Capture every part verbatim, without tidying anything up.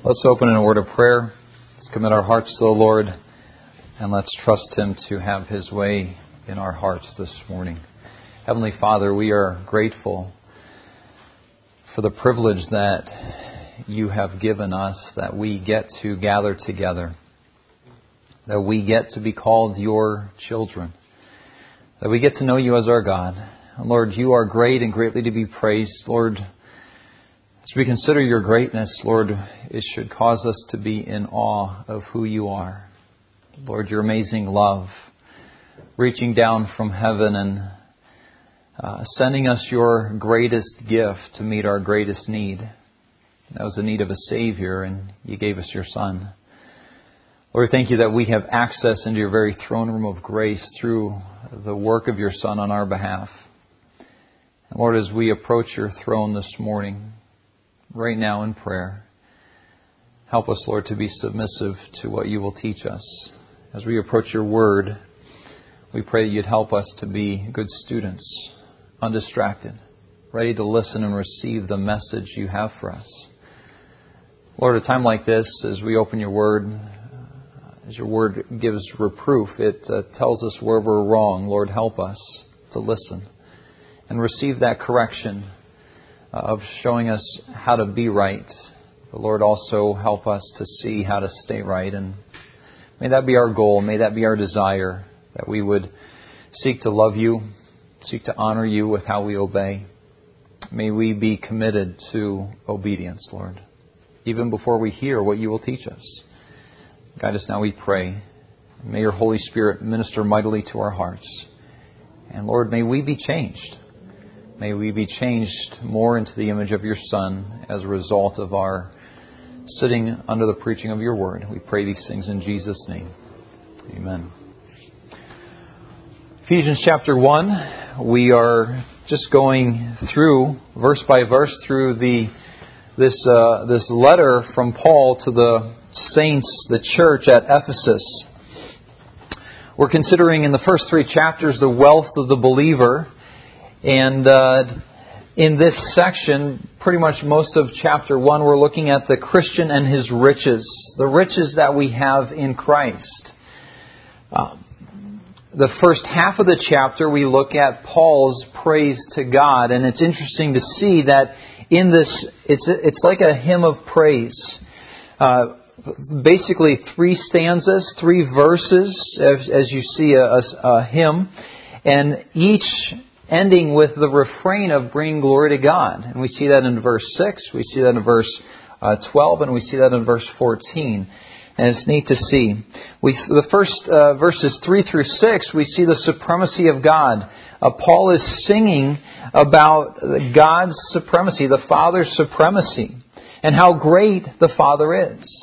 Let's open in a word of prayer. Let's commit our hearts to the Lord, and let's trust Him to have His way in our hearts this morning. Heavenly Father, we are grateful for the privilege that You have given us, that we get to gather together, that we get to be called Your children, that we get to know You as our God. And Lord, You are great and greatly to be praised. Lord, as we consider Your greatness, Lord, it should cause us to be in awe of who You are. Lord, Your amazing love, reaching down from heaven and uh, sending us Your greatest gift to meet our greatest need. That was the need of a Savior, and You gave us Your Son. Lord, thank You that we have access into Your very throne room of grace through the work of Your Son on our behalf. And Lord, as we approach Your throne this morning, right now in prayer, help us, Lord, to be submissive to what You will teach us. As we approach Your Word, we pray that You'd help us to be good students, undistracted, ready to listen and receive the message You have for us. Lord, at a time like this, as we open Your Word, as Your Word gives reproof, it uh, tells us where we're wrong. Lord, help us to listen and receive that correction of showing us how to be right. But Lord, also help us to see how to stay right. And may that be our goal. May that be our desire, that we would seek to love You, seek to honor You with how we obey. May we be committed to obedience, Lord, even before we hear what You will teach us. Guide us now, we pray. May Your Holy Spirit minister mightily to our hearts. And Lord, may we be changed. May we be changed more into the image of Your Son as a result of our sitting under the preaching of Your Word. We pray these things in Jesus' name. Amen. Ephesians chapter one. We are just going through, verse by verse, through the this uh, this letter from Paul to the saints, the church at Ephesus. We're considering in the first three chapters the wealth of the believer. And uh, in this section, pretty much most of chapter one, we're looking at the Christian and his riches, the riches that we have in Christ. Uh, the first half of the chapter, we look at Paul's praise to God, and it's interesting to see that in this, it's it's like a hymn of praise. Uh, basically, three stanzas, three verses, as, as you see a, a, a hymn, and each ending with the refrain of bringing glory to God. And we see that in verse six, we see that in verse uh, twelve, and we see that in verse fourteen. And it's neat to see. We, the first uh, verses three through six, we see the supremacy of God. Uh, Paul is singing about God's supremacy, the Father's supremacy, and how great the Father is.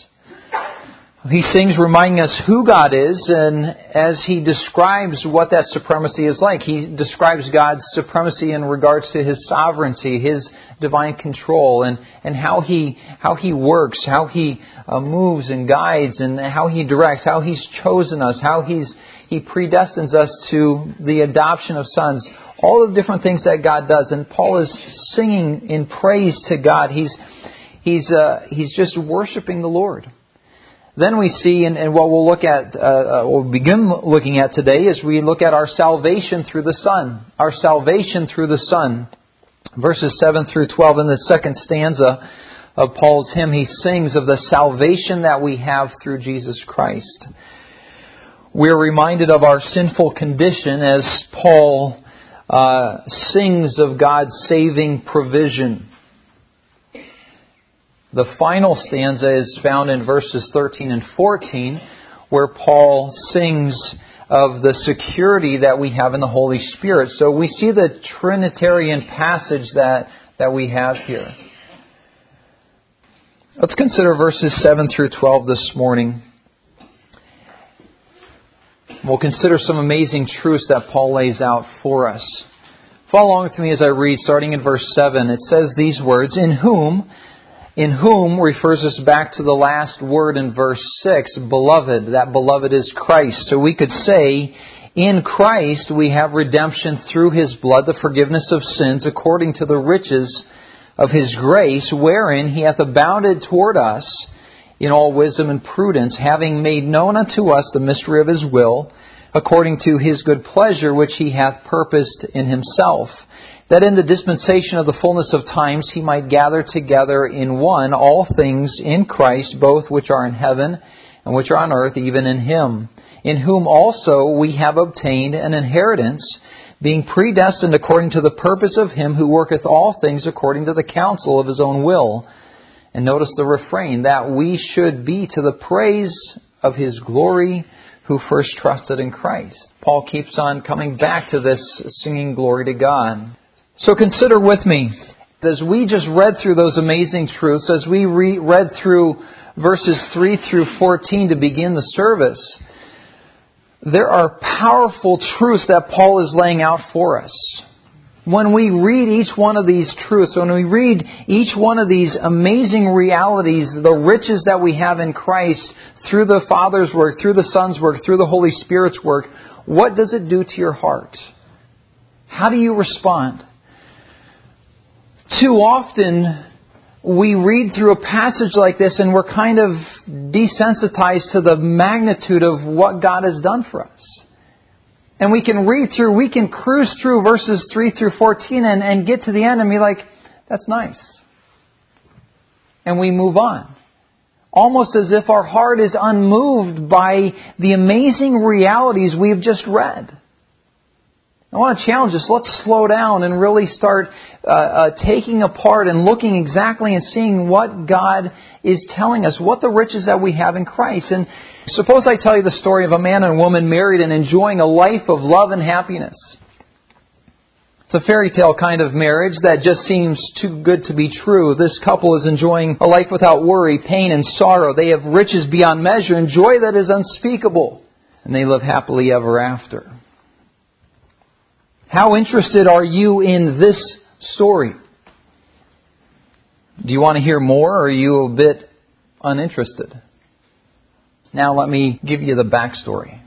He sings reminding us who God is, and as he describes what that supremacy is like, he describes God's supremacy in regards to His sovereignty, His divine control, and, and how He how He works, how He uh, moves and guides, and how He directs, how He's chosen us, how He's He predestines us to the adoption of sons, all the different things that God does. And Paul is singing in praise to God. He's he's uh, he's just worshiping the Lord. Then we see, and, and what we'll look at, uh, we'll begin looking at today, is we look at our salvation through the Son. Our salvation through the Son. Verses seven through twelve, in the second stanza of Paul's hymn, he sings of the salvation that we have through Jesus Christ. We're reminded of our sinful condition as Paul uh, sings of God's saving provision. The final stanza is found in verses thirteen and fourteen, where Paul sings of the security that we have in the Holy Spirit. So we see the Trinitarian passage that, that we have here. Let's consider verses seven through twelve this morning. We'll consider some amazing truths that Paul lays out for us. Follow along with me as I read, starting in verse seven. It says these words, In whom... In whom refers us back to the last word in verse six, beloved. That beloved is Christ. So we could say, in Christ we have redemption through His blood, the forgiveness of sins, according to the riches of His grace, wherein He hath abounded toward us in all wisdom and prudence, having made known unto us the mystery of His will, according to His good pleasure, which He hath purposed in Himself, that in the dispensation of the fullness of times He might gather together in one all things in Christ, both which are in heaven and which are on earth, even in Him, in whom also we have obtained an inheritance, being predestined according to the purpose of Him who worketh all things according to the counsel of His own will. And notice the refrain, that we should be to the praise of His glory who first trusted in Christ. Paul keeps on coming back to this, singing glory to God. So consider with me, as we just read through those amazing truths, as we re- read through verses three through fourteen to begin the service, there are powerful truths that Paul is laying out for us. When we read each one of these truths, when we read each one of these amazing realities, the riches that we have in Christ through the Father's work, through the Son's work, through the Holy Spirit's work, what does it do to your heart? How do you respond? Too often, we read through a passage like this and we're kind of desensitized to the magnitude of what God has done for us. And we can read through, we can cruise through verses three through fourteen and, and get to the end and be like, that's nice. And we move on. Almost as if our heart is unmoved by the amazing realities we've just read. I want to challenge us. Let's slow down and really start uh, uh, taking apart and looking exactly and seeing what God is telling us, what the riches that we have in Christ. And suppose I tell you the story of a man and a woman married and enjoying a life of love and happiness. It's a fairy tale kind of marriage that just seems too good to be true. This couple is enjoying a life without worry, pain, and sorrow. They have riches beyond measure and joy that is unspeakable. And they live happily ever after. How interested are you in this story? Do you want to hear more, or are you a bit uninterested? Now let me give you the backstory.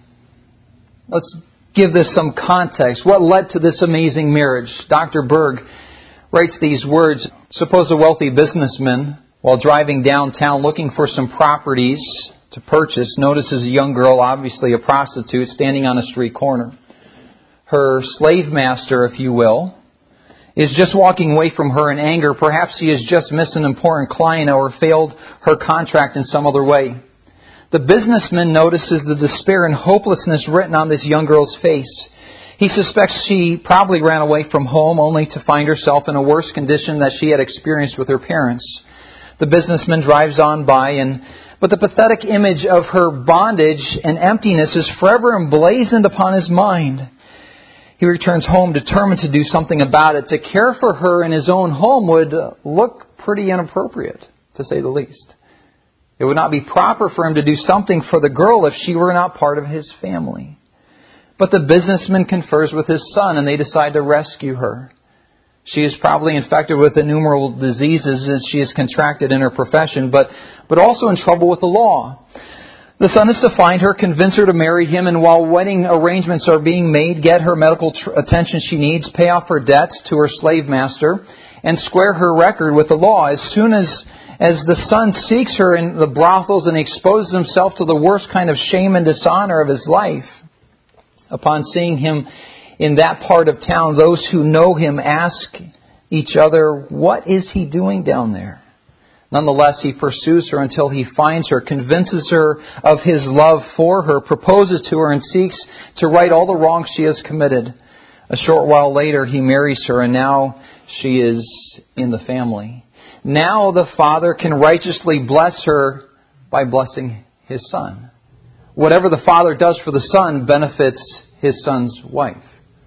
Let's give this some context. What led to this amazing marriage? Doctor Berg writes these words. Suppose a wealthy businessman, while driving downtown looking for some properties to purchase, notices a young girl, obviously a prostitute, standing on a street corner. Her slave master, if you will, is just walking away from her in anger. Perhaps he has just missed an important client or failed her contract in some other way. The businessman notices the despair and hopelessness written on this young girl's face. He suspects she probably ran away from home only to find herself in a worse condition that she had experienced with her parents. The businessman drives on by, and but the pathetic image of her bondage and emptiness is forever emblazoned upon his mind. He returns home determined to do something about it. To care for her in his own home would look pretty inappropriate, to say the least. It would not be proper for him to do something for the girl if she were not part of his family. But the businessman confers with his son, and they decide to rescue her. She is probably infected with innumerable diseases as she has contracted in her profession, but, but also in trouble with the law. The son is to find her, convince her to marry him, and while wedding arrangements are being made, get her medical tr- attention she needs, pay off her debts to her slave master, and square her record with the law. As soon as, as the son seeks her in the brothels and exposes himself to the worst kind of shame and dishonor of his life, upon seeing him in that part of town, those who know him ask each other, what is he doing down there? Nonetheless, he pursues her until he finds her, convinces her of his love for her, proposes to her, and seeks to right all the wrongs she has committed. A short while later, he marries her, and now she is in the family. Now the father can righteously bless her by blessing his son. Whatever the father does for the son benefits his son's wife.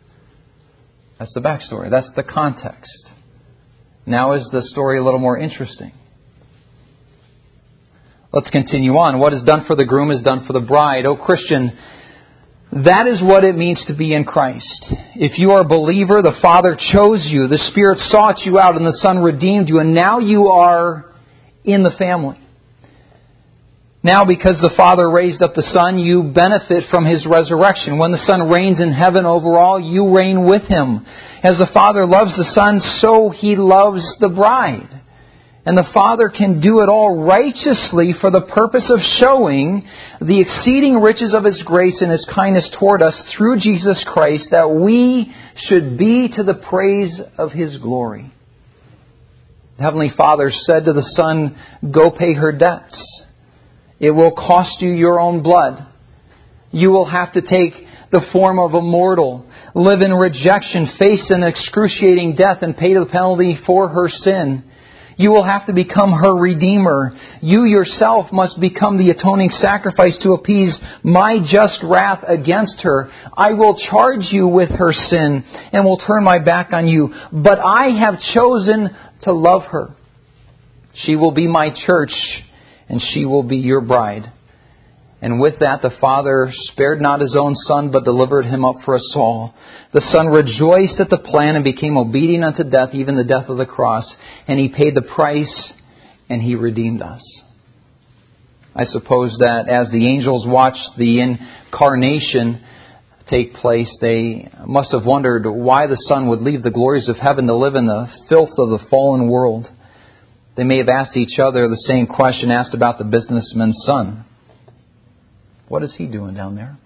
That's the backstory. That's the context. Now is the story a little more interesting. Let's continue on. What is done for the groom is done for the bride. Oh, Christian, that is what it means to be in Christ. If you are a believer, the Father chose you, the Spirit sought you out, and the Son redeemed you, and now you are in the family. Now, because the Father raised up the Son, you benefit from His resurrection. When the Son reigns in heaven over all, you reign with Him. As the Father loves the Son, so He loves the bride. And the Father can do it all righteously for the purpose of showing the exceeding riches of His grace and His kindness toward us through Jesus Christ, that we should be to the praise of His glory. The Heavenly Father said to the Son, "Go pay her debts. It will cost you your own blood. You will have to take the form of a mortal, live in rejection, face an excruciating death, and pay the penalty for her sin. You will have to become her Redeemer. You yourself must become the atoning sacrifice to appease my just wrath against her. I will charge you with her sin and will turn my back on you. But I have chosen to love her. She will be my church, and she will be your bride." And with that, the Father spared not His own Son, but delivered Him up for us all. The Son rejoiced at the plan and became obedient unto death, even the death of the cross. And He paid the price, and He redeemed us. I suppose that as the angels watched the incarnation take place, they must have wondered why the Son would leave the glories of heaven to live in the filth of the fallen world. They may have asked each other the same question asked about the businessman's son. What is he doing down there?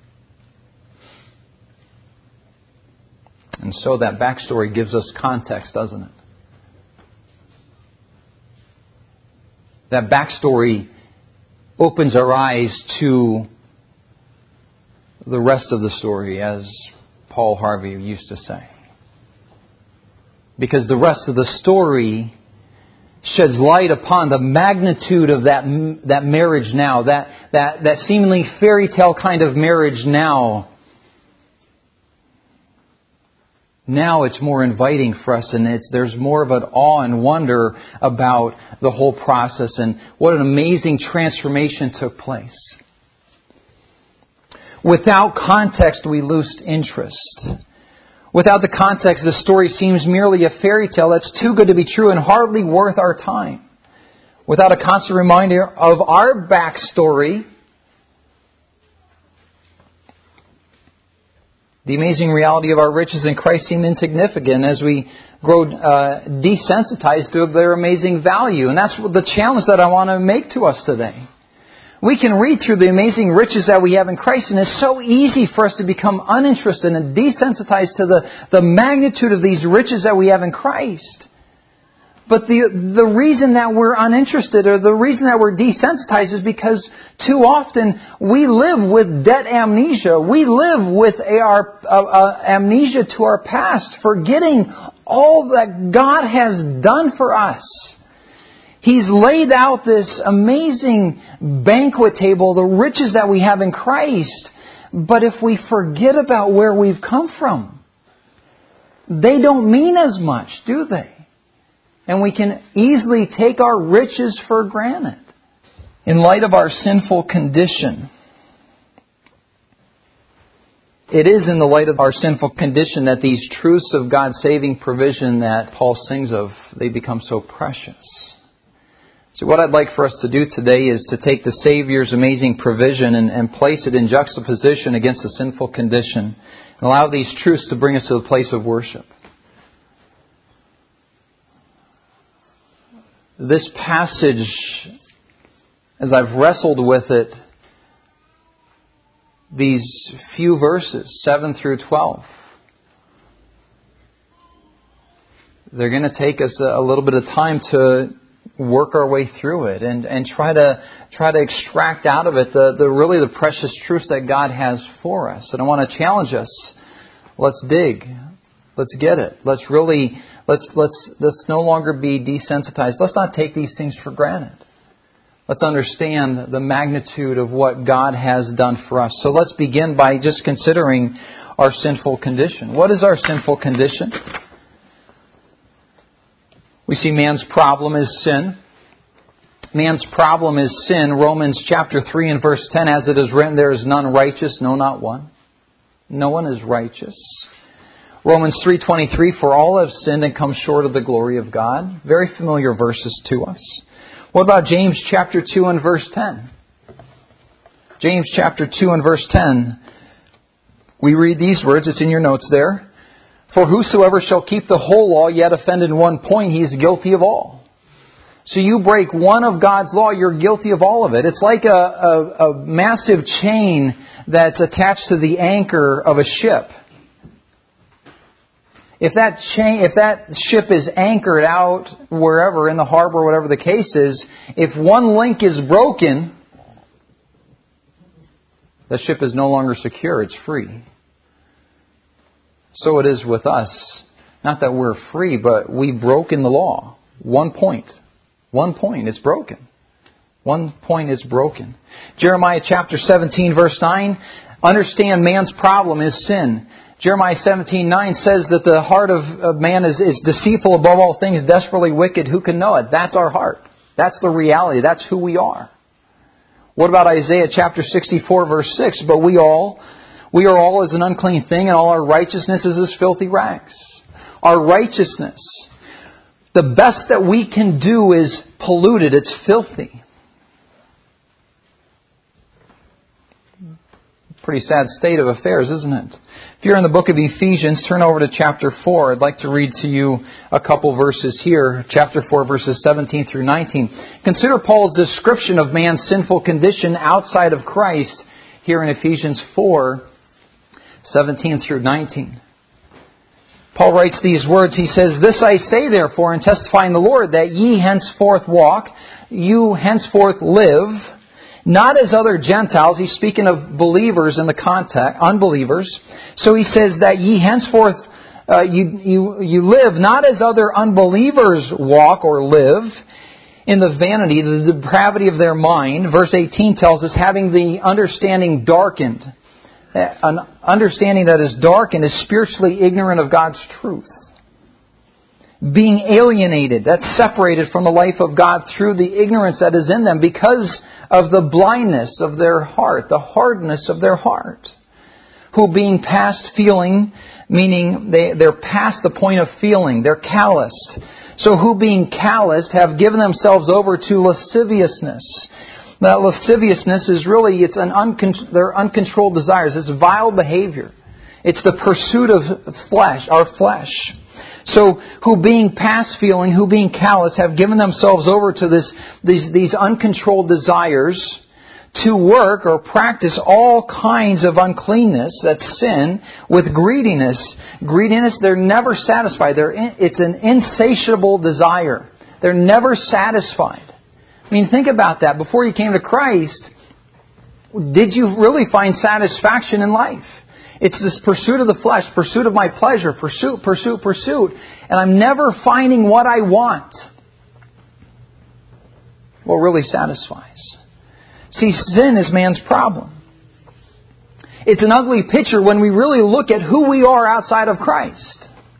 And so that backstory gives us context, doesn't it? That backstory opens our eyes to the rest of the story, as Paul Harvey used to say. Because the rest of the story sheds light upon the magnitude of that that marriage now, that, that, that seemingly fairy tale kind of marriage now. Now it's more inviting for us, and it's, there's more of an awe and wonder about the whole process and what an amazing transformation took place. Without context, we lose interest. Without the context, the story seems merely a fairy tale that's too good to be true and hardly worth our time. Without a constant reminder of our backstory, the amazing reality of our riches in Christ seem insignificant as we grow uh, desensitized to their amazing value. And that's the challenge that I want to make to us today. We can read through the amazing riches that we have in Christ, and it's so easy for us to become uninterested and desensitized to the, the magnitude of these riches that we have in Christ. But the the reason that we're uninterested, or the reason that we're desensitized, is because too often we live with debt amnesia. We live with our uh, uh, amnesia to our past, forgetting all that God has done for us. He's laid out this amazing banquet table, the riches that we have in Christ. But if we forget about where we've come from, they don't mean as much, do they? And we can easily take our riches for granted. In light of our sinful condition, it is in the light of our sinful condition that these truths of God's saving provision that Paul sings of, they become so precious. So what I'd like for us to do today is to take the Savior's amazing provision and, and place it in juxtaposition against the sinful condition, and allow these truths to bring us to the place of worship. This passage, as I've wrestled with it, these few verses, seven through twelve, they're going to take us a little bit of time to work our way through it and, and try to try to extract out of it the, the really the precious truths that God has for us. And I want to challenge us. Let's dig. Let's get it. Let's really let's let's let's no longer be desensitized. Let's not take these things for granted. Let's understand the magnitude of what God has done for us. So let's begin by just considering our sinful condition. What is our sinful condition? We see man's problem is sin. Man's problem is sin. Romans chapter three and verse ten, as it is written, there is none righteous, no, not one. No one is righteous. Romans three twenty-three, for all have sinned and come short of the glory of God. Very familiar verses to us. What about James chapter two and verse ten? James chapter two and verse ten. We read these words, it's in your notes there. For whosoever shall keep the whole law, yet offend in one point, he is guilty of all. So you break one of God's law, you're guilty of all of it. It's like a, a, a massive chain that's attached to the anchor of a ship. If that chain, if that ship is anchored out wherever, in the harbor, whatever the case is, if one link is broken, the ship is no longer secure, it's free. So it is with us. Not that we're free, but we've broken the law. One point. One point, it's broken. One point is broken. Jeremiah chapter seventeen, verse nine, understand man's problem is sin. Jeremiah seventeen nine says that the heart of, of man is, is deceitful above all things, desperately wicked. Who can know it? That's our heart. That's the reality. That's who we are. What about Isaiah chapter sixty-four, verse six? But we all, we are all as an unclean thing, and all our righteousness is as filthy rags. Our righteousness, the best that we can do is polluted. It's filthy. Pretty sad state of affairs, isn't it? If you're in the book of Ephesians, turn over to chapter four. I'd like to read to you a couple verses here. Chapter four, verses seventeen through nineteen. Consider Paul's description of man's sinful condition outside of Christ here in Ephesians four, seventeen through nineteen. Paul writes these words. He says, "This I say therefore, and testify in the Lord, that ye henceforth walk, you henceforth live, not as other Gentiles." He's speaking of believers in the context, unbelievers. So he says that ye henceforth, uh, you, you, you live not as other unbelievers walk or live, in the vanity, the depravity of their mind. Verse eighteen tells us, having the understanding darkened. An understanding that is darkened is spiritually ignorant of God's truth. Being alienated, that's separated from the life of God through the ignorance that is in them because of the blindness of their heart, the hardness of their heart. Who being past feeling, meaning they, they're past the point of feeling, they're calloused. So who being calloused have given themselves over to lasciviousness. That lasciviousness is really, it's an uncon- their uncontrolled desires. It's vile behavior. It's the pursuit of flesh, our flesh. So, who being past feeling, who being callous, have given themselves over to this, these, these uncontrolled desires to work or practice all kinds of uncleanness, that's sin, with greediness. Greediness, they're never satisfied. They're in, it's an insatiable desire. They're never satisfied. I mean, think about that. Before you came to Christ, did you really find satisfaction in life? It's this pursuit of the flesh, pursuit of my pleasure, pursuit, pursuit, pursuit. And I'm never finding what I want. What really satisfies. See, sin is man's problem. It's an ugly picture when we really look at who we are outside of Christ.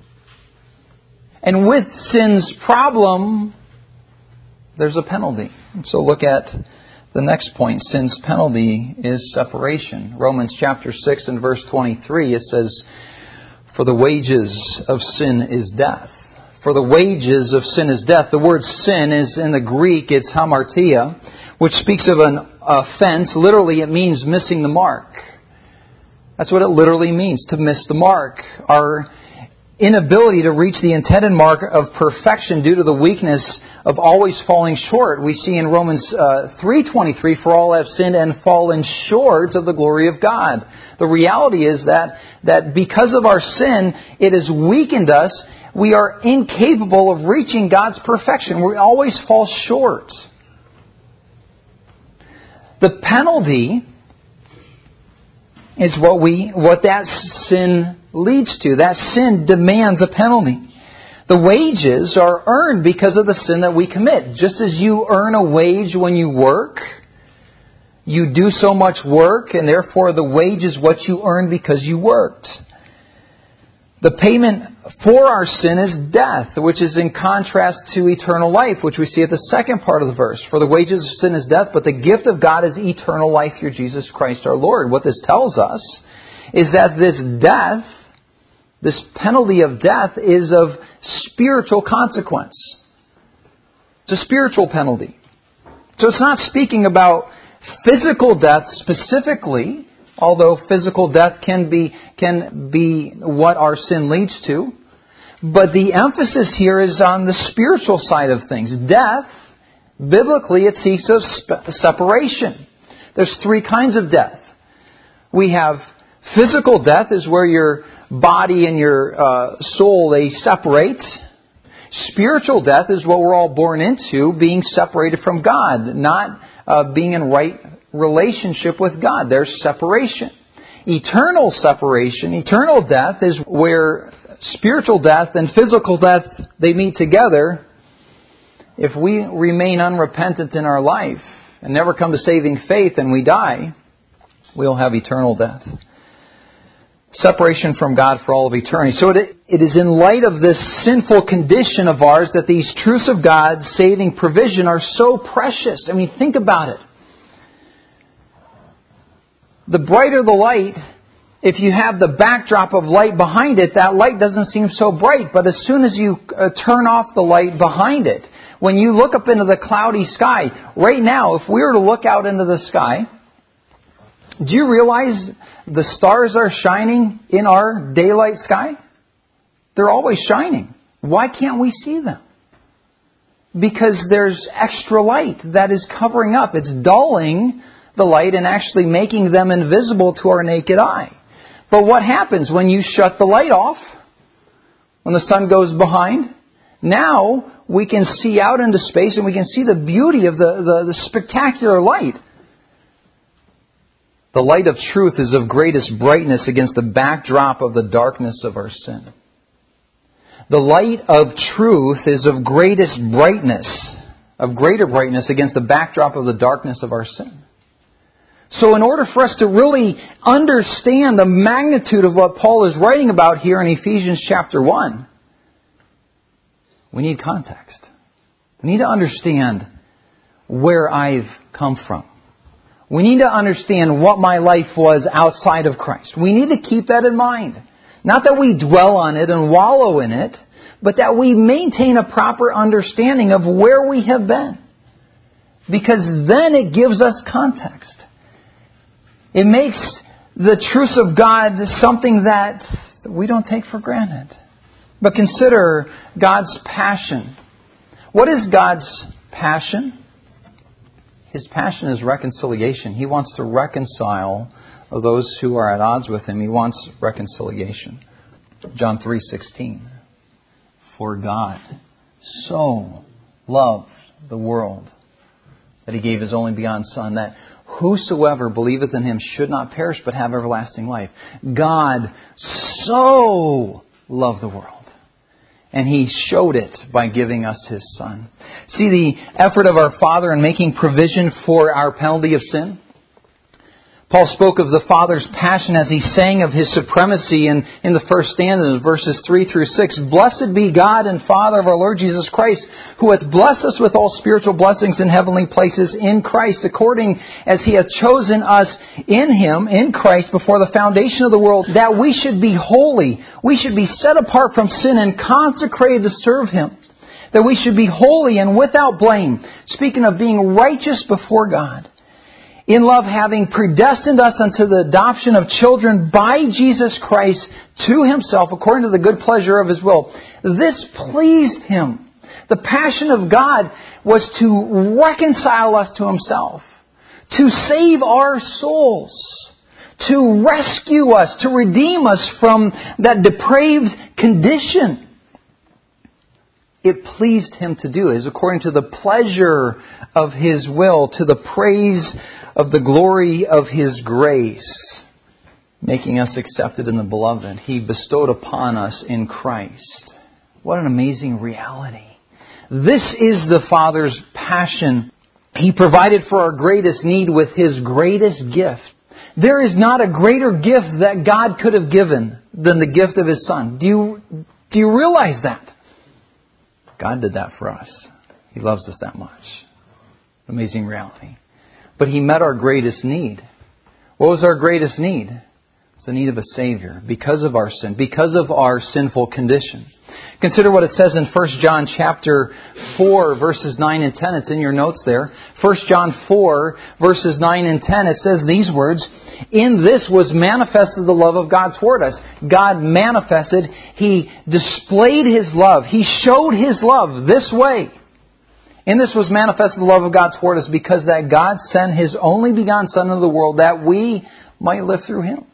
And with sin's problem, there's a penalty. So look at the next point. Sin's penalty is separation. Romans chapter six and verse twenty-three, it says, "For the wages of sin is death." For the wages of sin is death. The word sin is in the Greek, it's hamartia, which speaks of an offense. Literally, it means missing the mark. That's what it literally means, to miss the mark. Our inability to reach the intended mark of perfection due to the weakness of always falling short. We see in Romans uh, three twenty-three, "For all have sinned and fallen short of the glory of God." The reality is that, that because of our sin, it has weakened us. We are incapable of reaching God's perfection. We always fall short. The penalty is what we what that sin leads to. That sin demands a penalty. The wages are earned because of the sin that we commit. Just as you earn a wage when you work, you do so much work, and therefore the wage is what you earn because you worked. The payment for our sin is death, which is in contrast to eternal life, which we see at the second part of the verse. For the wages of sin is death, but the gift of God is eternal life through Jesus Christ our Lord. What this tells us is that this death, this penalty of death, is of spiritual consequence. It's a spiritual penalty. So it's not speaking about physical death specifically, although physical death can be can be what our sin leads to. But the emphasis here is on the spiritual side of things. Death Biblically, it speaks of sp- separation. There's three kinds of death. We have physical death, is where your body and your uh, soul, they separate. Spiritual death is what we're all born into, being separated from God, not uh, being in right relationship with God. There's separation. Eternal separation, eternal death, is where spiritual death and physical death, they meet together. If we remain unrepentant in our life and never come to saving faith and we die, we'll have eternal death. Separation from God for all of eternity. So it, it is in light of this sinful condition of ours that these truths of God's saving provision are so precious. I mean, think about it. The brighter the light, if you have the backdrop of light behind it, that light doesn't seem so bright. But as soon as you uh, turn off the light behind it, when you look up into the cloudy sky, right now, if we were to look out into the sky, do you realize the stars are shining in our daylight sky? They're always shining. Why can't we see them? Because there's extra light that is covering up. It's dulling the light and actually making them invisible to our naked eye. But what happens when you shut the light off? When the sun goes behind? Now we can see out into space and we can see the beauty of the, the, the spectacular light. The light of truth is of greatest brightness against the backdrop of the darkness of our sin. The light of truth is of greatest brightness, of greater brightness against the backdrop of the darkness of our sin. So in order for us to really understand the magnitude of what Paul is writing about here in Ephesians chapter one, we need context. We need to understand where I've come from. We need to understand what my life was outside of Christ. We need to keep that in mind. Not that we dwell on it and wallow in it, but that we maintain a proper understanding of where we have been. Because then it gives us context. It makes the truths of God something that we don't take for granted. But consider God's passion. What is God's passion? His passion is reconciliation. He wants to reconcile those who are at odds with Him. He wants reconciliation. John three sixteen. For God so loved the world that He gave His only begotten Son, that whosoever believeth in Him should not perish but have everlasting life. God so loved the world. And He showed it by giving us His Son. See the effort of our Father in making provision for our penalty of sin? Paul spoke of the Father's passion as he sang of His supremacy in, in the first stanza, verses three through six. Blessed be God and Father of our Lord Jesus Christ, who hath blessed us with all spiritual blessings in heavenly places in Christ, according as He hath chosen us in Him, in Christ, before the foundation of the world, that we should be holy, we should be set apart from sin and consecrated to serve Him, that we should be holy and without blame, speaking of being righteous before God. In love, having predestined us unto the adoption of children by Jesus Christ to Himself, according to the good pleasure of His will. This pleased Him. The passion of God was to reconcile us to Himself, to save our souls, to rescue us, to redeem us from that depraved condition. It pleased Him to do it, according to the pleasure of His will, to the praise of the glory of His grace, making us accepted in the Beloved. He bestowed upon us in Christ. What an amazing reality. This is the Father's passion. He provided for our greatest need with His greatest gift. There is not a greater gift that God could have given than the gift of His Son. Do you, do you realize that? God did that for us. He loves us that much. Amazing reality. But He met our greatest need. What was our greatest need? It's the need of a Savior because of our sin, because of our sinful condition. Consider what it says in First John chapter four, verses nine and ten. It's in your notes there. First John four, verses nine and ten. It says these words, in this was manifested the love of God toward us. God manifested, He displayed His love. He showed His love this way. In this was manifested the love of God toward us, because that God sent His only begotten Son into the world that we might live through Him.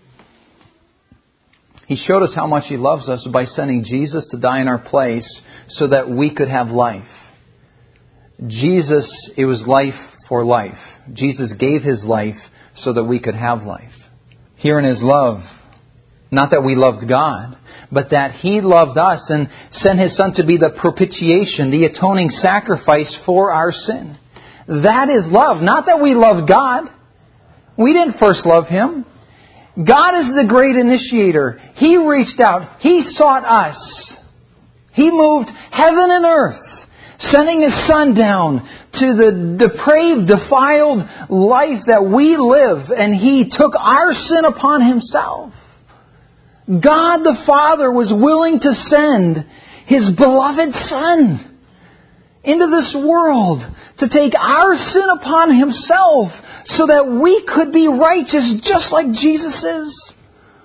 He showed us how much He loves us by sending Jesus to die in our place so that we could have life. Jesus, it was life for life. Jesus gave His life so that we could have life. Herein is love. Not that we loved God, but that He loved us and sent His Son to be the propitiation, the atoning sacrifice for our sin. That is love. Not that we loved God. We didn't first love Him. God is the great initiator. He reached out. He sought us. He moved heaven and earth, sending His Son down to the depraved, defiled life that we live, and He took our sin upon Himself. God the Father was willing to send His beloved Son into this world to take our sin upon Himself so that we could be righteous just like Jesus is.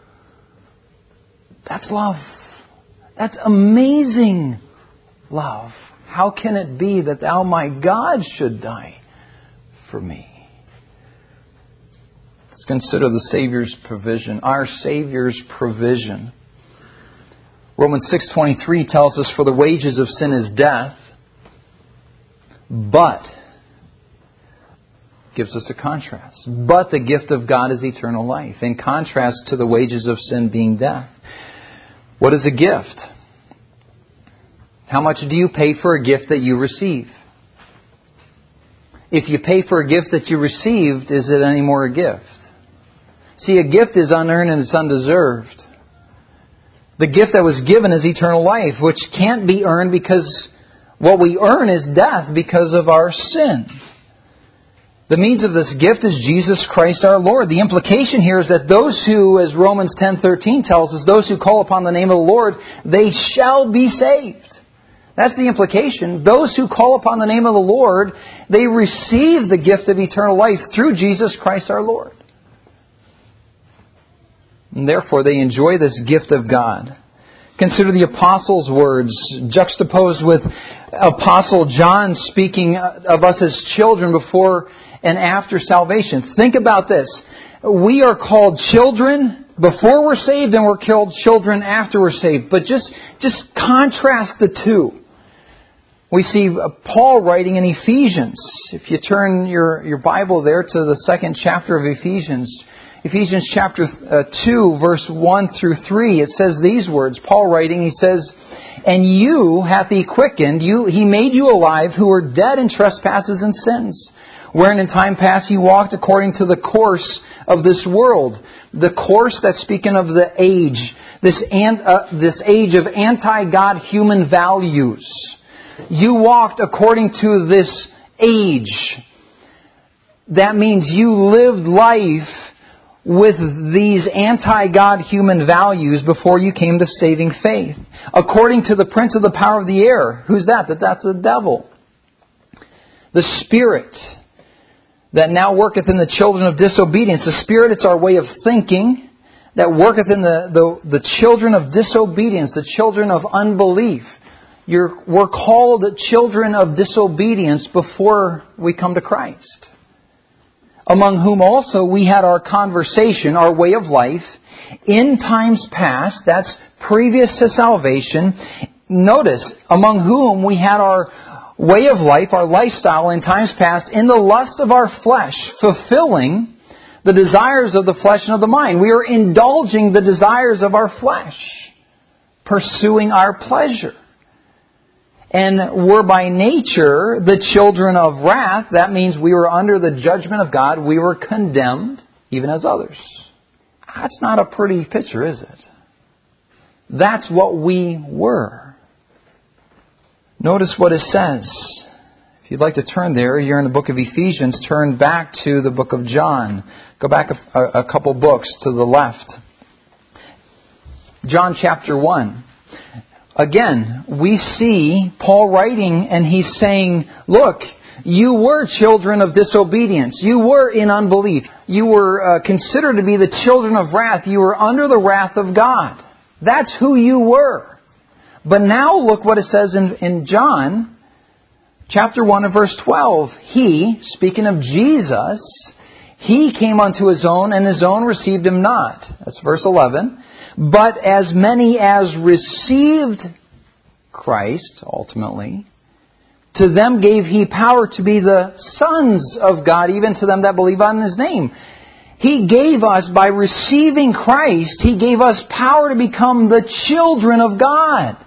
That's love. That's amazing love. How can it be that Thou, my God, should die for me? Let's consider the Savior's provision, our Savior's provision. Romans six twenty-three tells us, for the wages of sin is death, but, gives us a contrast, but the gift of God is eternal life, in contrast to the wages of sin being death. What is a gift? How much do you pay for a gift that you receive? If you pay for a gift that you received, is it any more a gift? See, a gift is unearned and it's undeserved. The gift that was given is eternal life, which can't be earned because what we earn is death because of our sin. The means of this gift is Jesus Christ our Lord. The implication here is that those who, as Romans ten thirteen tells us, those who call upon the name of the Lord, they shall be saved. That's the implication. Those who call upon the name of the Lord, they receive the gift of eternal life through Jesus Christ our Lord. And therefore, they enjoy this gift of God. Consider the Apostles' words juxtaposed with Apostle John speaking of us as children before and after salvation. Think about this. We are called children before we're saved, and we're called children after we're saved. But just, just contrast the two. We see Paul writing in Ephesians. If you turn your, your Bible there to the second chapter of Ephesians, Ephesians chapter two, verse one through three, it says these words. Paul writing, he says, and you hath He quickened, you, He made you alive, who were dead in trespasses and sins, wherein in time past you walked according to the course of this world. The course that's speaking of the age, this, an, uh, this age of anti-God human values. You walked according to this age. That means you lived life with these anti-God human values before you came to saving faith. According to the prince of the power of the air. Who's that? That that's the devil. The spirit that now worketh in the children of disobedience. The spirit, it's our way of thinking that worketh in the, the, the children of disobedience, the children of unbelief. You're, we're called children of disobedience before we come to Christ. Among whom also we had our conversation, our way of life, in times past, that's previous to salvation. Notice, among whom we had our way of life, our lifestyle in times past, in the lust of our flesh, fulfilling the desires of the flesh and of the mind. We are indulging the desires of our flesh, pursuing our pleasure. And we're by nature the children of wrath. That means we were under the judgment of God. We were condemned, even as others. That's not a pretty picture, is it? That's what we were. Notice what it says. If you'd like to turn there, you're in the book of Ephesians. Turn back to the book of John. Go back a, a couple books to the left. John chapter one. Again, we see Paul writing and he's saying, look, you were children of disobedience. You were in unbelief. You were uh, considered to be the children of wrath. You were under the wrath of God. That's who you were. But now look what it says in, in John Chapter one and verse twelve. He, speaking of Jesus, He came unto His own, and His own received Him not. That's verse eleven. But as many as received Christ, ultimately, to them gave He power to be the sons of God, even to them that believe on His name. He gave us, by receiving Christ, He gave us power to become the children of God.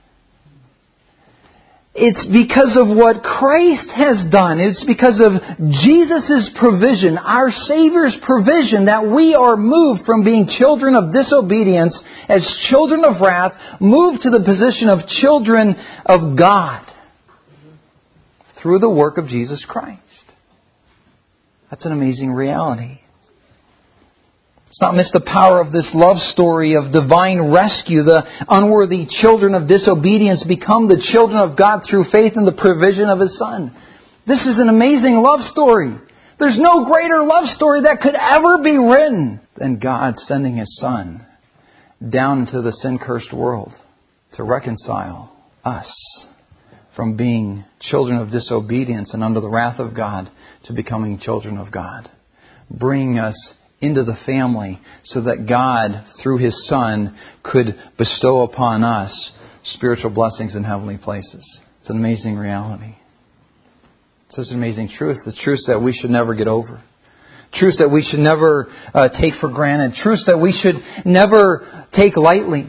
It's because of what Christ has done. It's because of Jesus' provision, our Savior's provision, that we are moved from being children of disobedience as children of wrath, moved to the position of children of God through the work of Jesus Christ. That's an amazing reality. Let's not miss the power of this love story of divine rescue. The unworthy children of disobedience become the children of God through faith in the provision of His Son. This is an amazing love story. There's no greater love story that could ever be written than God sending His Son down into the sin-cursed world to reconcile us from being children of disobedience and under the wrath of God to becoming children of God. Bringing us into the family so that God, through His Son, could bestow upon us spiritual blessings in heavenly places. It's an amazing reality. It's such an amazing truth. The truth that we should never get over. Truths that we should never uh, take for granted. Truths that we should never take lightly.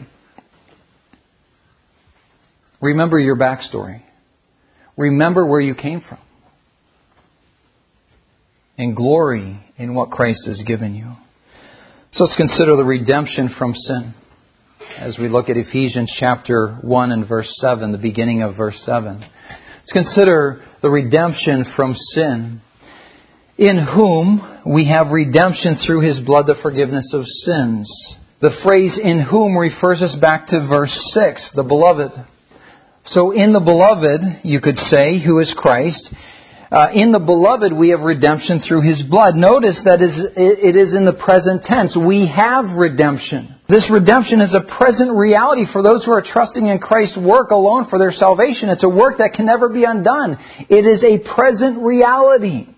Remember your backstory. Remember where you came from. And glory in what Christ has given you. So let's consider the redemption from sin. As we look at Ephesians chapter one and verse seven, the beginning of verse seven. Let's consider the redemption from sin. In whom we have redemption through His blood, the forgiveness of sins. The phrase "in whom" refers us back to verse six, the beloved. So in the beloved, you could say, who is Christ, Uh, in the beloved, we have redemption through His blood. Notice that it is in the present tense. We have redemption. This redemption is a present reality for those who are trusting in Christ's work alone for their salvation. It's a work that can never be undone. It is a present reality.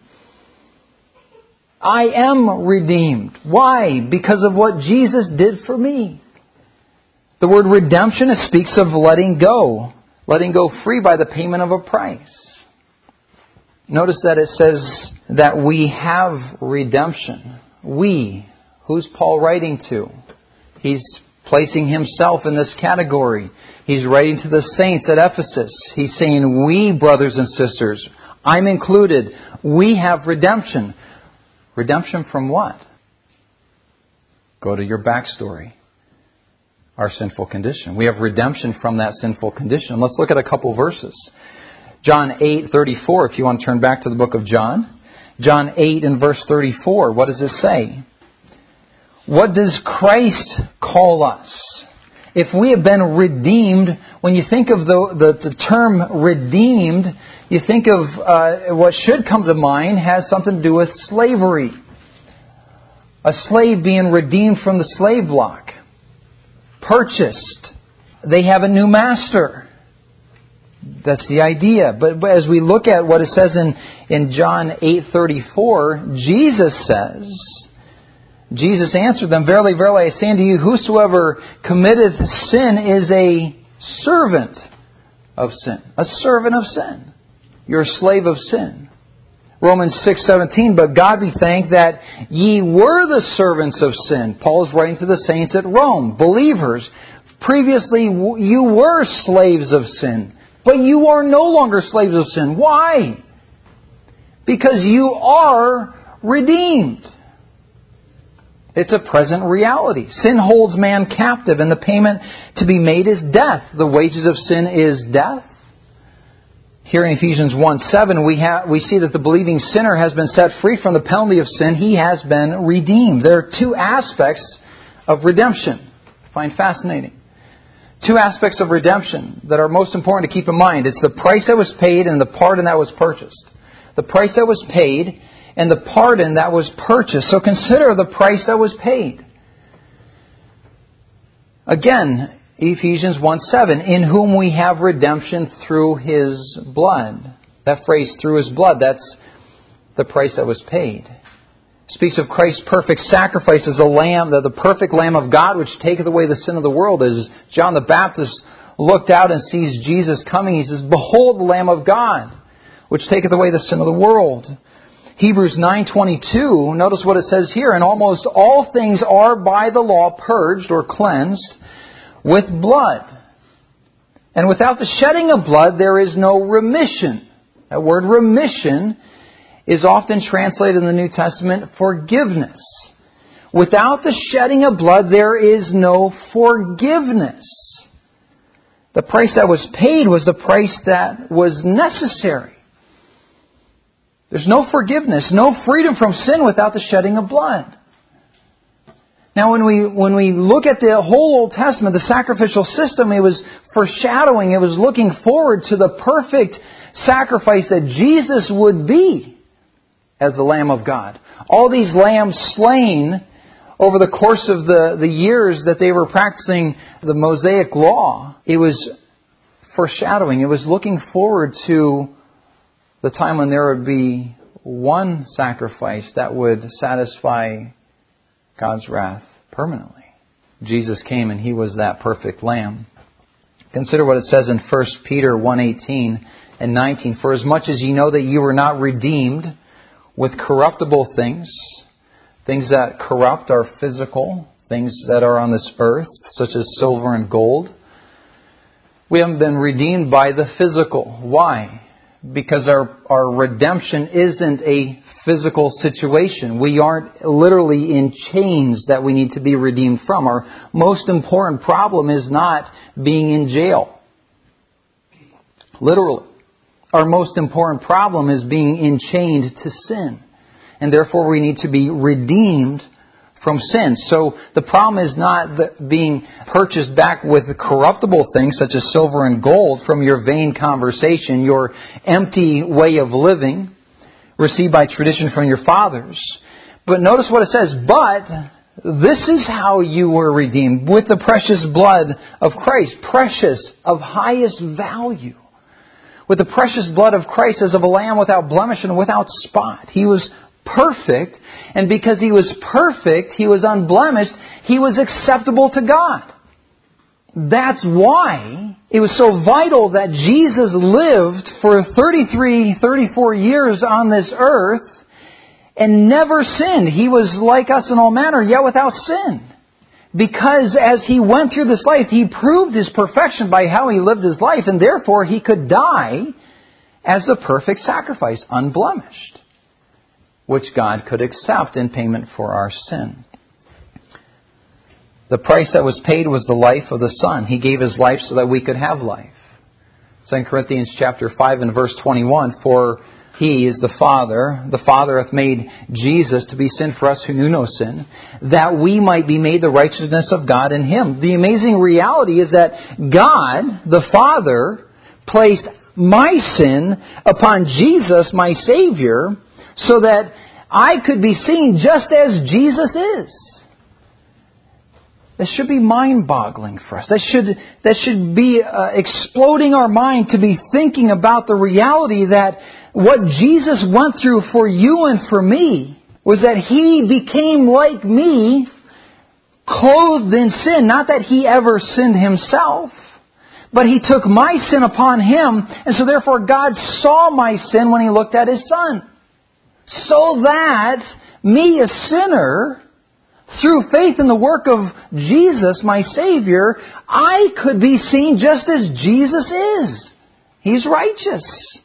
I am redeemed. Why? Because of what Jesus did for me. The word redemption, it speaks of letting go. Letting go free by the payment of a price. Notice that it says that we have redemption. We. Who's Paul writing to? He's placing himself in this category. He's writing to the saints at Ephesus. He's saying, we, brothers and sisters, I'm included, we have redemption. Redemption from what? Go to your backstory. Our sinful condition. We have redemption from that sinful condition. Let's look at a couple verses. John eight thirty-four, if you want to turn back to the book of John. John eight and verse thirty-four, what does it say? What does Christ call us? If we have been redeemed, when you think of the, the, the term redeemed, you think of uh, what should come to mind has something to do with slavery. A slave being redeemed from the slave block. Purchased. They have a new master. That's the idea. But, but as we look at what it says in, in John eight thirty-four, Jesus says, Jesus answered them, Verily, verily, I say unto you, whosoever committeth sin is a servant of sin. A servant of sin. You're a slave of sin. Romans six seventeen, But God be thanked that ye were the servants of sin. Paul is writing to the saints at Rome, believers. Previously, you were slaves of sin. But you are no longer slaves of sin. Why? Because you are redeemed. It's a present reality. Sin holds man captive, and the payment to be made is death. The wages of sin is death. Here in Ephesians one seven, we have we see that the believing sinner has been set free from the penalty of sin. He has been redeemed. There are two aspects of redemption. I find fascinating. Two aspects of redemption that are most important to keep in mind. It's the price that was paid and the pardon that was purchased. The price that was paid and the pardon that was purchased. So consider the price that was paid. Again, Ephesians one seven, in whom we have redemption through His blood. That phrase, through His blood, that's the price that was paid. It speaks of Christ's perfect sacrifice as a lamb, the, the perfect Lamb of God, which taketh away the sin of the world. As John the Baptist looked out and sees Jesus coming, he says, "Behold the Lamb of God, which taketh away the sin of the world." Hebrews nine twenty-two, notice what it says here, "And almost all things are by the law purged," or cleansed, "with blood. And without the shedding of blood there is no remission." That word remission is often translated in the New Testament forgiveness. Without the shedding of blood there is no forgiveness. The price that was paid was the price that was necessary. There's no forgiveness, no freedom from sin without the shedding of blood. Now when we when we look at the whole Old Testament, the sacrificial system, it was foreshadowing, it was looking forward to the perfect sacrifice that Jesus would be as the Lamb of God. All these lambs slain over the course of the, the years that they were practicing the Mosaic Law, it was foreshadowing, it was looking forward to the time when there would be one sacrifice that would satisfy God's wrath permanently. Jesus came and He was that perfect Lamb. Consider what it says in First Peter one eighteen and nineteen. "For as much as ye know that ye were not redeemed with corruptible things," things that corrupt are physical, things that are on this earth, such as silver and gold. We haven't been redeemed by the physical. Why? Because our, our redemption isn't a physical situation. We aren't literally in chains that we need to be redeemed from. Our most important problem is not being in jail. Literally. Our most important problem is being enchained to sin. And therefore we need to be redeemed from sin. So the problem is not the being purchased back with corruptible things such as silver and gold from your vain conversation, your empty way of living, received by tradition from your fathers. But notice what it says, "But this is how you were redeemed, with the precious blood of Christ." Precious, of highest value. With the precious blood of Christ as of a lamb without blemish and without spot. He was perfect, and because He was perfect, He was unblemished, He was acceptable to God. That's why it was so vital that Jesus lived for thirty-three, thirty-four years on this earth and never sinned. He was like us in all manner, yet without sin. Because as He went through this life, He proved His perfection by how He lived His life, and therefore He could die as the perfect sacrifice, unblemished, which God could accept in payment for our sin. The price that was paid was the life of the Son. He gave His life so that we could have life. Second Corinthians chapter five and verse twenty-one, "For He is the Father, the Father hath made Jesus to be sin for us who knew no sin, that we might be made the righteousness of God in Him." The amazing reality is that God, the Father, placed my sin upon Jesus, my Savior, so that I could be seen just as Jesus is. That should be mind-boggling for us. That should, that should be uh, exploding our mind to be thinking about the reality that what Jesus went through for you and for me was that He became like me, clothed in sin. Not that He ever sinned Himself, but He took my sin upon Him, and so therefore God saw my sin when He looked at His Son. So that me, a sinner, through faith in the work of Jesus, my Savior, I could be seen just as Jesus is. He's righteous.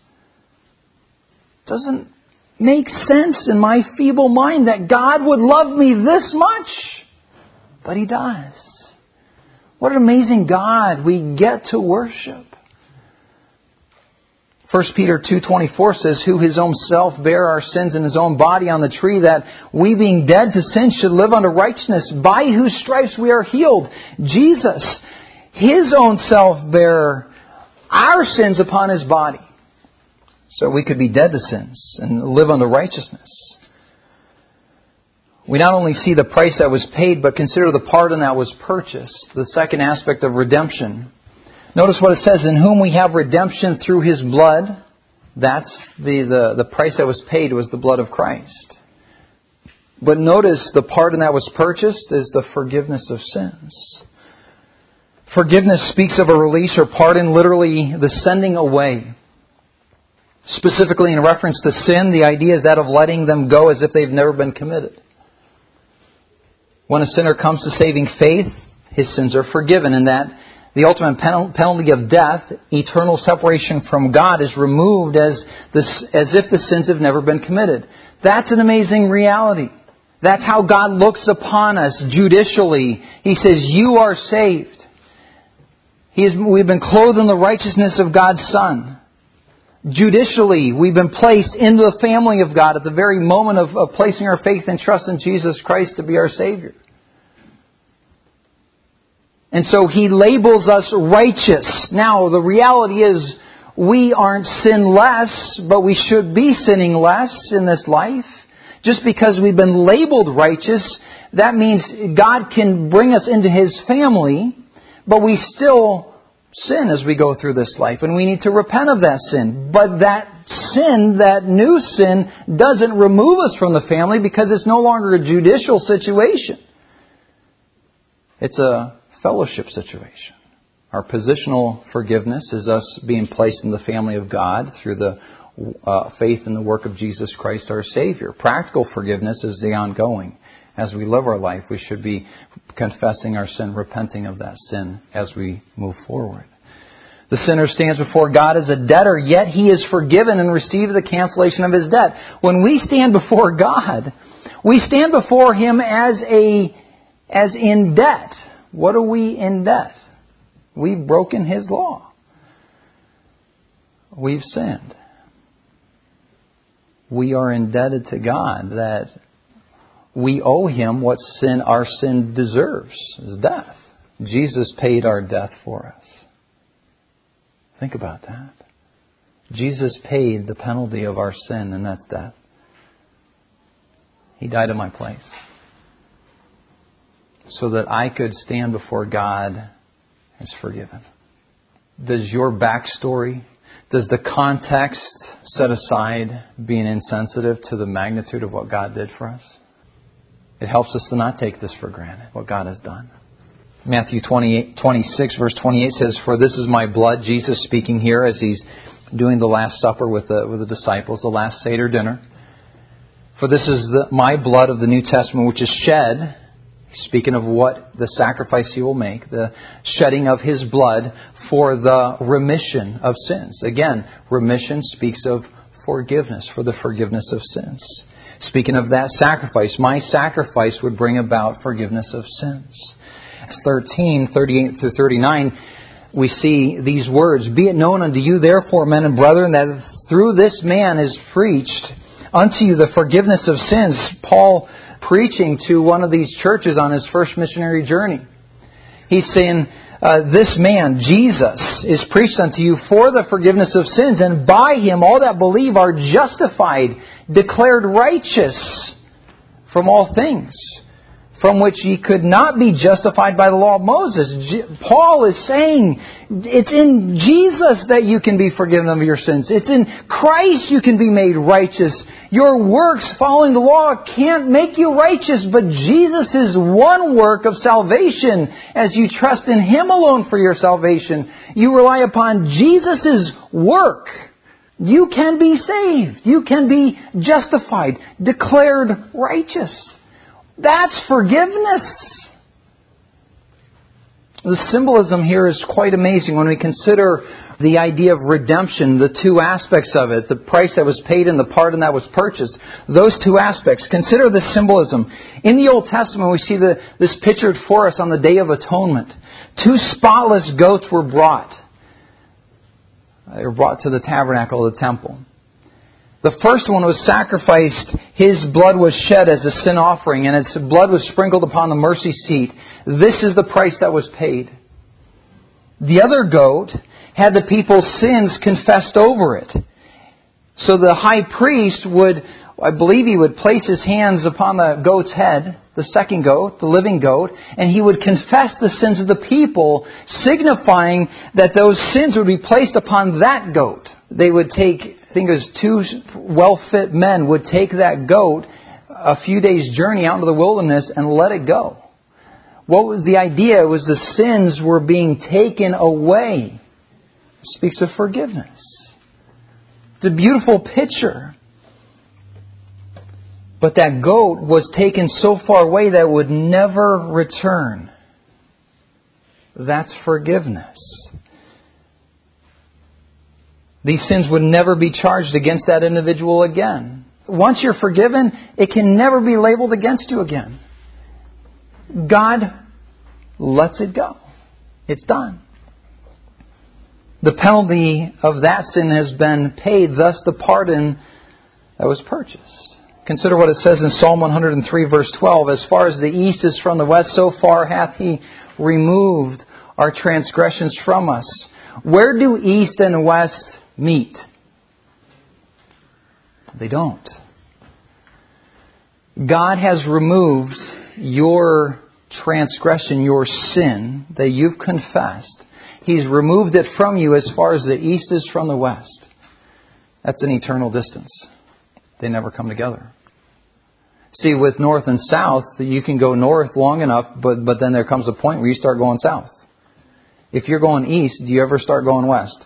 Doesn't make sense in my feeble mind that God would love me this much. But He does. What an amazing God we get to worship. First Peter two twenty-four says, "Who His own self bare our sins in His own body on the tree, that we being dead to sin should live unto righteousness, by whose stripes we are healed." Jesus, His own self bare our sins upon His body, so we could be dead to sins and live unto righteousness. We not only see the price that was paid, but consider the pardon that was purchased, the second aspect of redemption. Notice what it says, "In whom we have redemption through His blood, That's the, the, the price that was paid was the blood of Christ. But notice the pardon that was purchased is the forgiveness of sins. Forgiveness speaks of a release or pardon, literally the sending away. Specifically in reference to sin, the idea is that of letting them go as if they've never been committed. When a sinner comes to saving faith, his sins are forgiven, and that the ultimate penalty of death, eternal separation from God, is removed as, this, as if the sins have never been committed. That's an amazing reality. That's how God looks upon us judicially. He says, you are saved. He is, we've been clothed in the righteousness of God's Son. Judicially, we've been placed into the family of God at the very moment of, of placing our faith and trust in Jesus Christ to be our Savior. And so He labels us righteous. Now, the reality is we aren't sinless, but we should be sinning less in this life. Just because we've been labeled righteous, that means God can bring us into His family, but we still sin as we go through this life, and we need to repent of that sin. But that sin, that new sin, doesn't remove us from the family because it's no longer a judicial situation. It's a fellowship situation. Our positional forgiveness is us being placed in the family of God through the uh, faith in the work of Jesus Christ our Savior. Practical forgiveness is the ongoing. As we live our life, we should be confessing our sin, repenting of that sin as we move forward. The sinner stands before God as a debtor, yet he is forgiven and receives the cancellation of his debt. When we stand before God, we stand before Him as a as in debt. What are we in debt? We've broken His law. We've sinned. We are indebted to God that we owe Him what sin our sin deserves, is death. Jesus paid our death for us. Think about that. Jesus paid the penalty of our sin, and that's death. He died in my place, so that I could stand before God as forgiven. Does your backstory, does the context set aside being insensitive to the magnitude of what God did for us? It helps us to not take this for granted, what God has done. Matthew twenty-eight, twenty-six, verse twenty-eight says, "For this is my blood," Jesus speaking here as He's doing the Last Supper with the, with the disciples, the last Seder dinner. "For this is the, my blood of the New Testament, which is shed," speaking of what the sacrifice He will make, the shedding of His blood for the remission of sins. Again, remission speaks of forgiveness, for the forgiveness of sins. Speaking of that sacrifice, my sacrifice would bring about forgiveness of sins. Acts thirteen, thirty-eight through thirty-nine, we see these words, "Be it known unto you, therefore, men and brethren, that through this man is preached unto you the forgiveness of sins." Paul preaching to one of these churches on his first missionary journey. He's saying, uh, this man, Jesus, is preached unto you for the forgiveness of sins, and by Him all that believe are justified, declared righteous from all things, from which ye could not be justified by the law of Moses. Paul is saying it's in Jesus that you can be forgiven of your sins. It's in Christ you can be made righteous. Your works following the law can't make you righteous, but Jesus' one work of salvation, as you trust in Him alone for your salvation, you rely upon Jesus' work. You can be saved. You can be justified, declared righteous. That's forgiveness. The symbolism here is quite amazing when we consider the idea of redemption, the two aspects of it, the price that was paid and the pardon that was purchased. Those two aspects. Consider the symbolism. In the Old Testament, we see the, this pictured for us on the Day of Atonement. Two spotless goats were brought. They were brought to the tabernacle of the temple. The first one was sacrificed. His blood was shed as a sin offering, and its blood was sprinkled upon the mercy seat. This is the price that was paid. The other goat had the people's sins confessed over it. So the high priest would, I believe he would place his hands upon the goat's head, the second goat, the living goat, and he would confess the sins of the people, signifying that those sins would be placed upon that goat. They would take I think it was two well-fit men would take that goat a few days' journey out into the wilderness and let it go. What was the idea? It was the sins were being taken away. It speaks of forgiveness. It's a beautiful picture. But that goat was taken so far away that it would never return. That's forgiveness. These sins would never be charged against that individual again. Once you're forgiven, it can never be labeled against you again. God lets it go. It's done. The penalty of that sin has been paid, thus the pardon that was purchased. Consider what it says in Psalm one hundred three, verse twelve. As far as the east is from the west, so far hath He removed our transgressions from us. Where do east and west meet? They don't. God has removed your transgression, your sin that you've confessed. He's removed it from you as far as the east is from the west. That's an eternal distance. They never come together. See, with north and south, you can go north long enough, but, but then there comes a point where you start going south. If you're going east, do you ever start going west?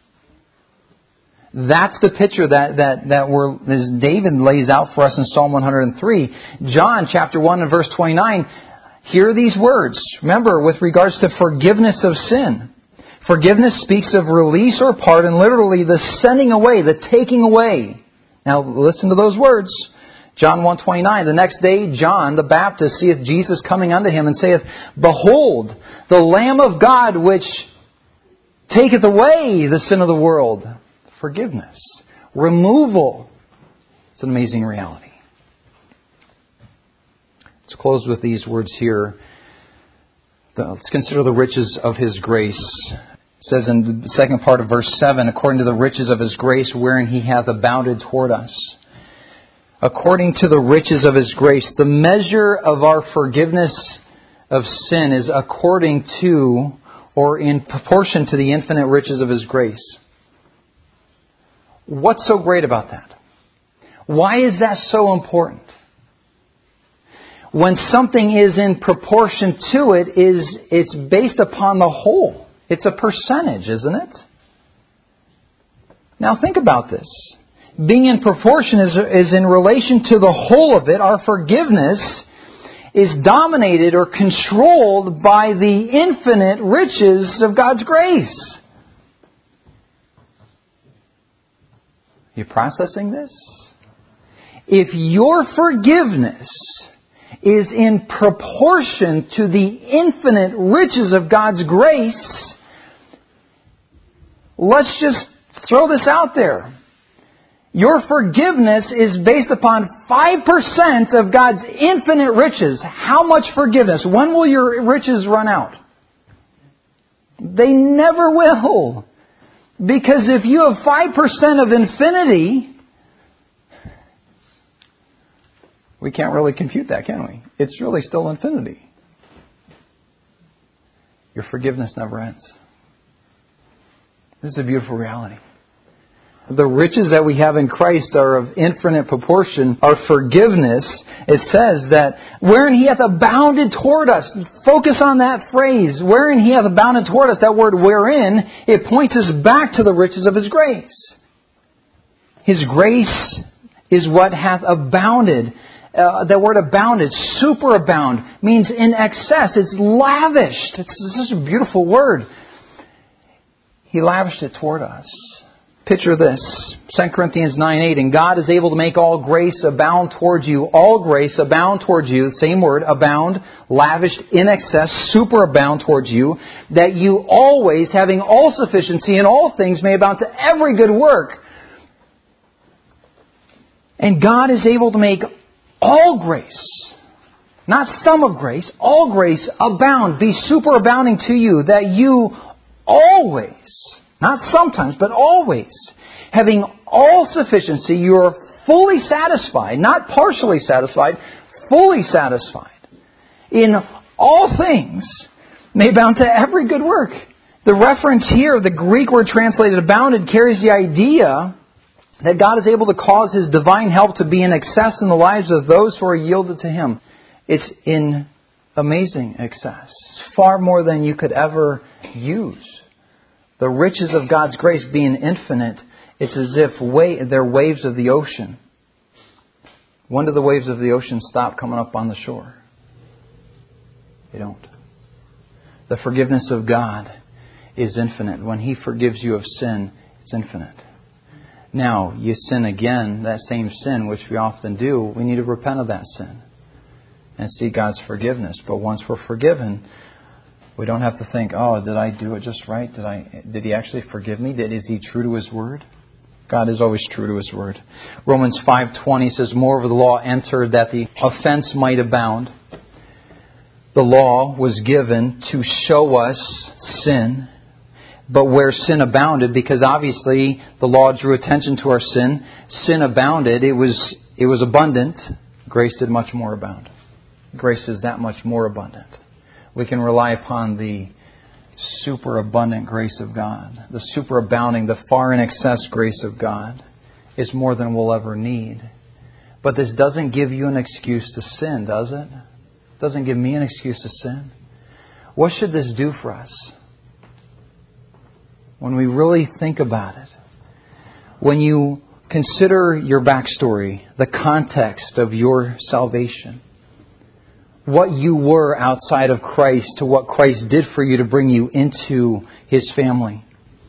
That's the picture that that that we're, as David lays out for us in Psalm one hundred three. John chapter one and verse twenty-nine. Hear these words. Remember, with regards to forgiveness of sin. Forgiveness speaks of release or pardon, literally the sending away, the taking away. Now listen to those words. John one twenty-nine. The next day John the Baptist seeth Jesus coming unto him and saith, Behold, the Lamb of God which taketh away the sin of the world. Forgiveness. Removal. It's an amazing reality. Let's close with these words here. Let's consider the riches of His grace. It says in the second part of verse seven, according to the riches of His grace, wherein He hath abounded toward us. According to the riches of His grace, the measure of our forgiveness of sin is according to or in proportion to the infinite riches of His grace. What's so great about that? Why is that so important? When something is in proportion to it, is it's based upon the whole. It's a percentage, isn't it? Now think about this. Being in proportion is, is in relation to the whole of it. Our forgiveness is dominated or controlled by the infinite riches of God's grace. You processing this? If your forgiveness is in proportion to the infinite riches of God's grace, let's just throw this out there. Your forgiveness is based upon five percent of God's infinite riches. How much forgiveness? When will your riches run out? They never will. Because if you have five percent of infinity, we can't really compute that, can we? It's really still infinity. Your forgiveness never ends. This is a beautiful reality. The riches that we have in Christ are of infinite proportion. Our forgiveness, it says that wherein He hath abounded toward us. Focus on that phrase. Wherein He hath abounded toward us. That word wherein, it points us back to the riches of His grace. His grace is what hath abounded. Uh, that word abounded, superabound, means in excess. It's lavished. It's such a beautiful word. He lavished it toward us. Picture this, Second Corinthians nine eight, and God is able to make all grace abound towards you. All grace abound towards you, same word, abound, lavished, in excess, superabound towards you, that you always, having all sufficiency in all things, may abound to every good work. And God is able to make all grace, not some of grace, all grace abound, be superabounding to you, that you always, not sometimes, but always, having all sufficiency, you are fully satisfied, not partially satisfied, fully satisfied. In all things, may abound to every good work. The reference here, the Greek word translated abounded, carries the idea that God is able to cause His divine help to be in excess in the lives of those who are yielded to Him. It's in amazing excess. Far more than you could ever use. The riches of God's grace being infinite, it's as if wa- they're waves of the ocean. When do the waves of the ocean stop coming up on the shore? They don't. The forgiveness of God is infinite. When He forgives you of sin, it's infinite. Now, you sin again, that same sin, which we often do, we need to repent of that sin and seek God's forgiveness. But once we're forgiven, we don't have to think, oh, did I do it just right? Did I? Did He actually forgive me? Did, is He true to His word? God is always true to His word. Romans five twenty says, moreover, the law entered that the offense might abound. The law was given to show us sin. But where sin abounded, because obviously the law drew attention to our sin, sin abounded, it was it was abundant, grace did much more abound. Grace is that much more abundant. We can rely upon the superabundant grace of God. The superabounding, the far in excess grace of God is more than we'll ever need. But this doesn't give you an excuse to sin, does it? It doesn't give me an excuse to sin. What should this do for us? When we really think about it, when you consider your backstory, the context of your salvation, what you were outside of Christ to what Christ did for you to bring you into His family.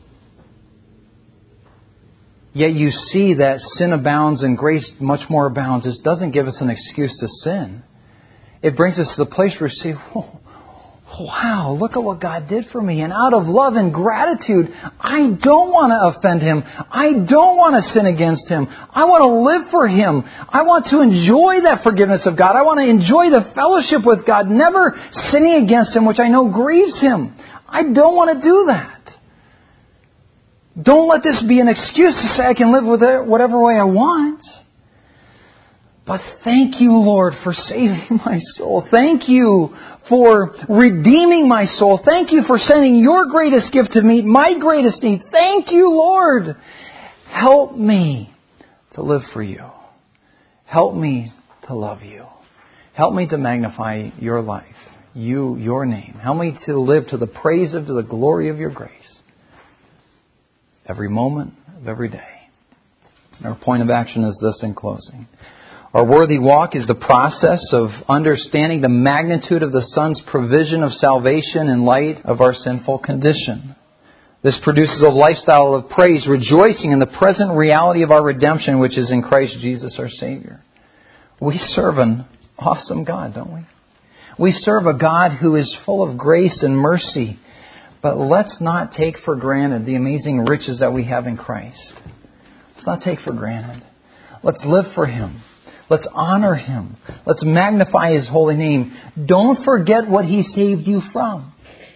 Yet you see that sin abounds and grace much more abounds. This doesn't give us an excuse to sin. It brings us to the place where we say, whoa, wow, look at what God did for me. And out of love and gratitude, I don't want to offend Him. I don't want to sin against Him. I want to live for Him. I want to enjoy that forgiveness of God. I want to enjoy the fellowship with God, never sinning against Him, which I know grieves Him. I don't want to do that. Don't let this be an excuse to say I can live with it whatever way I want. But thank you, Lord, for saving my soul. Thank you for redeeming my soul. Thank you for sending your greatest gift to meet my greatest need. Thank you, Lord. Help me to live for you. Help me to love you. Help me to magnify your life, you, your name. Help me to live to the praise of, to the glory of your grace. Every moment of every day. Our point of action is this in closing. Our worthy walk is the process of understanding the magnitude of the Son's provision of salvation in light of our sinful condition. This produces a lifestyle of praise, rejoicing in the present reality of our redemption, which is in Christ Jesus our Savior. We serve an awesome God, don't we? We serve a God who is full of grace and mercy. But let's not take for granted the amazing riches that we have in Christ. Let's not take for granted. Let's live for Him. Let's honor Him. Let's magnify His holy name. Don't forget what He saved you from.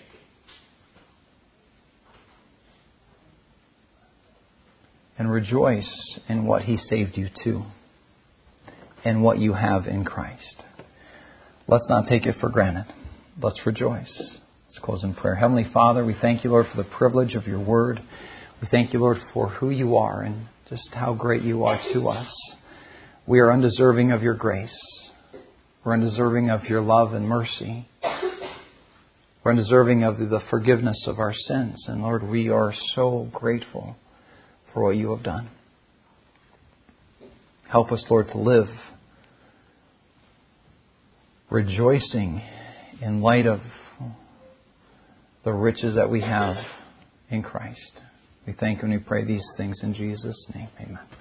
And rejoice in what He saved you to. And what you have in Christ. Let's not take it for granted. Let's rejoice. Let's close in prayer. Heavenly Father, we thank you, Lord, for the privilege of your word. We thank you, Lord, for who you are and just how great you are to us. We are undeserving of your grace. We're undeserving of your love and mercy. We're undeserving of the forgiveness of our sins. And Lord, we are so grateful for what you have done. Help us, Lord, to live rejoicing in light of the riches that we have in Christ. We thank you and we pray these things in Jesus' name. Amen.